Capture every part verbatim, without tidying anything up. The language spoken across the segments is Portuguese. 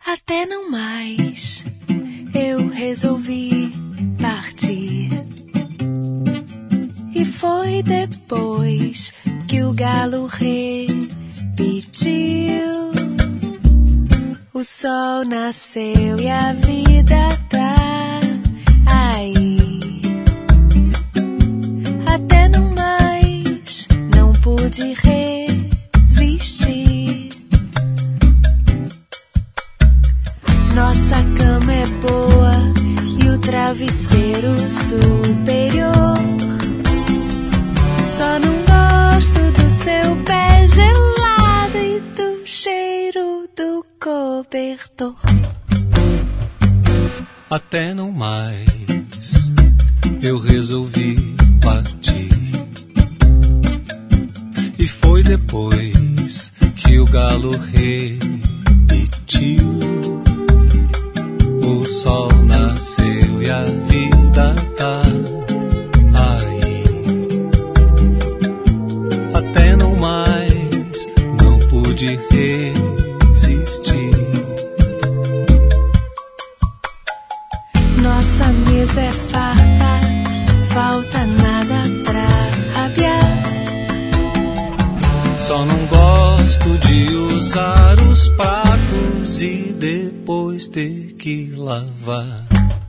Até não mais, eu resolvi partir. E foi depois que o galo repetiu. O sol nasceu e a vida tá aí. Até não mais, não pude resistir. Nossa cama é boa e o travesseiro superior. Só não gosto do seu pé gelado e do cheiro do cobertor. Até não mais, eu resolvi partir. E foi depois que o galo repetiu. O sol nasceu e a vida tá aí. Até não mais, não pude resistir. Nossa mesa é farta, falta nada pra rabiar. Só não gosto de usar os pratos e depois ter que lavar.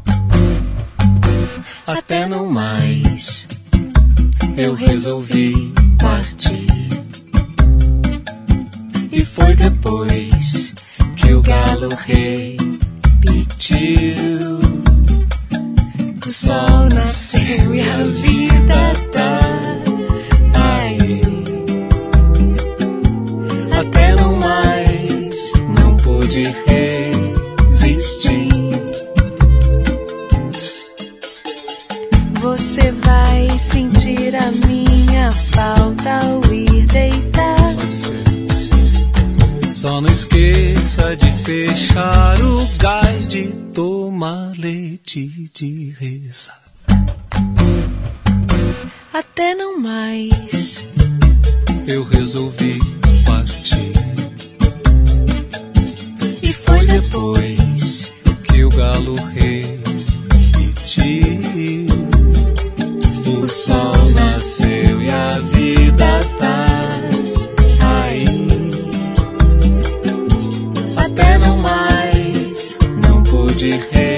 Até não mais, eu resolvi partir. E foi depois que o galo repetiu. O sol nasceu e a vida tá aí. Até não mais, não pude resistir. Você vai sentir a minha falta ao ir deitar. Pode ser. Só não esqueça de fechar o gás, de tomar leite, de rezar. Até não mais, eu resolvi partir. E foi depois que o galo repetiu. O sol nasceu e a vida tá aí. Até não mais, não pude resistir.